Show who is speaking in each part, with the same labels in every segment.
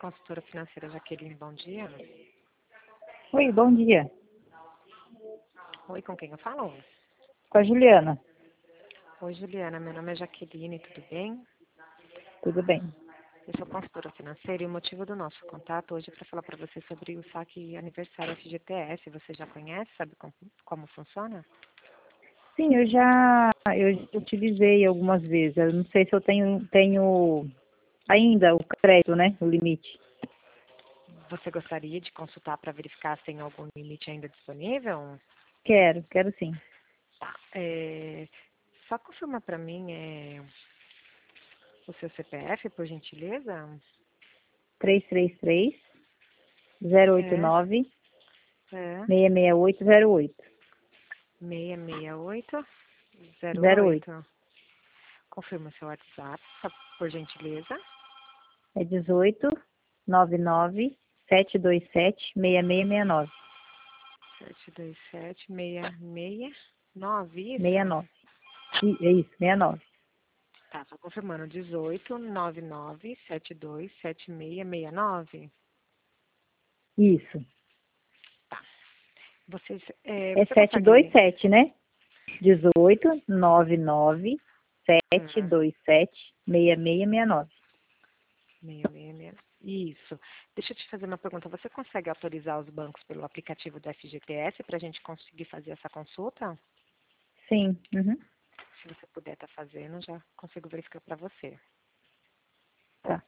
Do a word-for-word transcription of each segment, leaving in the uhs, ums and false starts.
Speaker 1: Consultora financeira Jaqueline, bom dia.
Speaker 2: Oi, bom dia.
Speaker 1: Oi, com quem eu falo?
Speaker 2: Com a Juliana.
Speaker 1: Oi, Juliana, meu nome é Jaqueline, tudo bem?
Speaker 2: Tudo bem.
Speaker 1: Eu sou consultora financeira e o motivo do nosso contato hoje é para falar para você sobre o saque aniversário F G T S. Você já conhece, sabe como, como funciona?
Speaker 2: Sim, eu já eu já utilizei algumas vezes. Eu não sei se eu tenho, tenho ainda o crédito, né? O limite.
Speaker 1: Você gostaria de consultar para verificar se tem algum limite ainda disponível?
Speaker 2: Quero, quero sim.
Speaker 1: Tá. É, só confirma para mim é, o seu C P F, por gentileza?
Speaker 2: três três três, zero oito
Speaker 1: É,
Speaker 2: nove,
Speaker 1: é,
Speaker 2: seis seis oito zero oito.
Speaker 1: seis seis oito zero
Speaker 2: zero oito.
Speaker 1: oito. Confirma seu WhatsApp, tá, por gentileza.
Speaker 2: É dezoito, nove nove, sete dois sete, seis seis seis nove.
Speaker 1: sete dois sete, seis seis nove, isso?
Speaker 2: seis nove. I- É isso, sessenta e nove.
Speaker 1: Tá, só confirmando, dezoito, nove nove, sete dois sete seis seis nove.
Speaker 2: Isso.
Speaker 1: Tá. Vocês, é,
Speaker 2: É
Speaker 1: você consegue...
Speaker 2: setecentos e vinte e sete, né? dezoito, nove nove, sete
Speaker 1: Hum,
Speaker 2: dois sete, seis seis seis nove.
Speaker 1: seis seis seis. Isso. Deixa eu te fazer uma pergunta. Você consegue autorizar os bancos pelo aplicativo da F G T S para a gente conseguir fazer essa consulta?
Speaker 2: Sim. Uhum.
Speaker 1: Se você puder estar fazendo, já consigo verificar para você.
Speaker 2: Tá.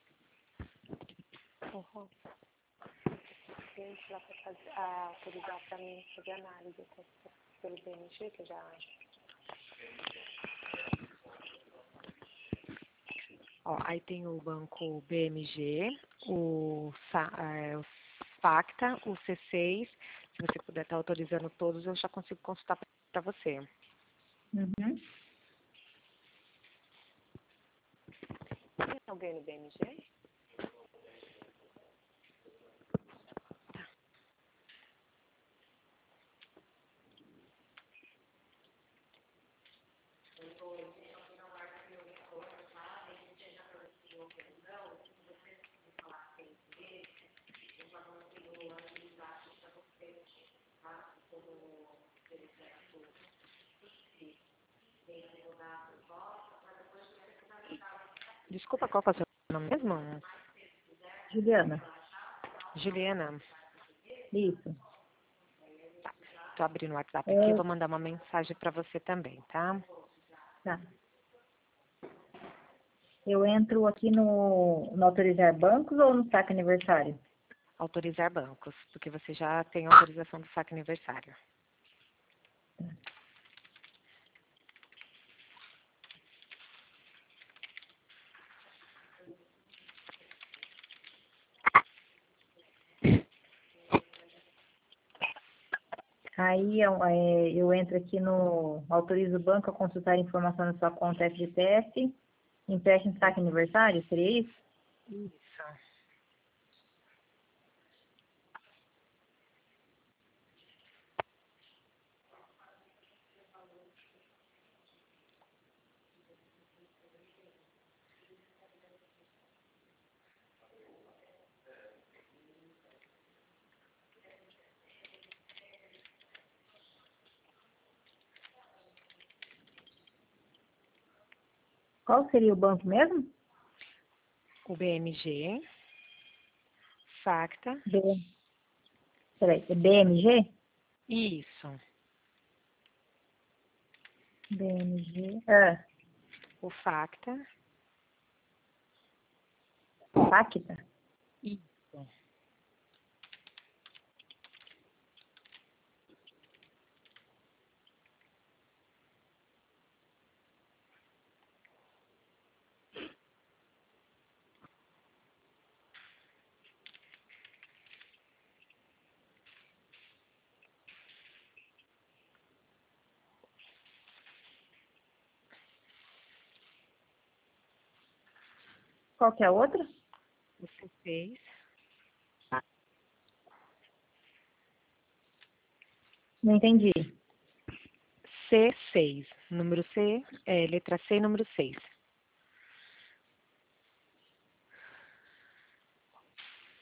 Speaker 1: Uhum. Gente, lá para fazer, a autorizar para mim fazer análise pelo B M G, que eu já... Ó, aí tem o banco B M G, o, Sa- é, o Facta, o C seis. Se você puder estar autorizando todos, eu já consigo consultar para você.
Speaker 2: Uhum.
Speaker 1: Tem alguém no B M G? Desculpa, qual que é o seu nome mesmo?
Speaker 2: Juliana.
Speaker 1: Juliana.
Speaker 2: Isso.
Speaker 1: Tô abrindo o WhatsApp aqui, eu
Speaker 2: É,
Speaker 1: vou mandar uma mensagem para você também, tá?
Speaker 2: tá. Eu entro aqui no, no autorizar bancos ou no saque aniversário?
Speaker 1: Autorizar bancos, porque você já tem autorização do saque aniversário.
Speaker 2: Aí eu, é, eu entro aqui no autorizo o banco a consultar informação da sua conta F G T S, empréstimo saque aniversário, seria isso?
Speaker 1: Isso.
Speaker 2: Qual seria o banco mesmo?
Speaker 1: O B M G, Facta,
Speaker 2: B, peraí, é B M G?
Speaker 1: isso.
Speaker 2: B M G. Ah,
Speaker 1: O Facta,
Speaker 2: Pacta?
Speaker 1: isso.
Speaker 2: Qual que é a outra?
Speaker 1: O C seis,
Speaker 2: Não entendi.
Speaker 1: C seis, número C, é, letra C, número seis.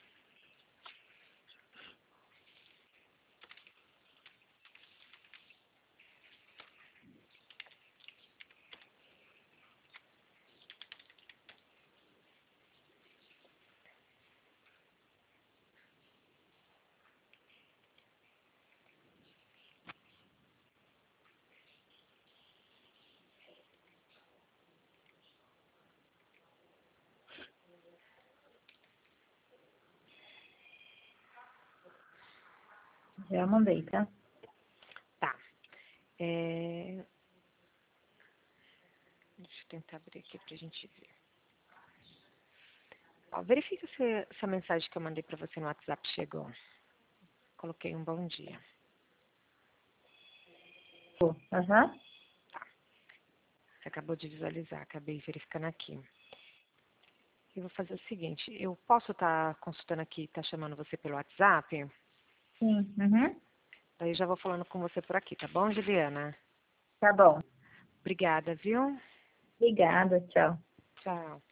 Speaker 2: Já mandei, tá?
Speaker 1: Tá. É... Deixa eu tentar abrir aqui pra gente ver. Ó, verifica se essa mensagem que eu mandei pra você no WhatsApp chegou. Coloquei um bom dia.
Speaker 2: Aham.
Speaker 1: Você acabou de visualizar, acabei verificando aqui. Eu vou fazer o seguinte, eu posso estar consultando aqui, tá chamando você pelo WhatsApp?
Speaker 2: Sim. Uhum.
Speaker 1: Daí eu já vou falando com você por aqui, tá bom, Juliana?
Speaker 2: Tá bom.
Speaker 1: Obrigada, viu?
Speaker 2: Obrigada, tchau.
Speaker 1: Tchau.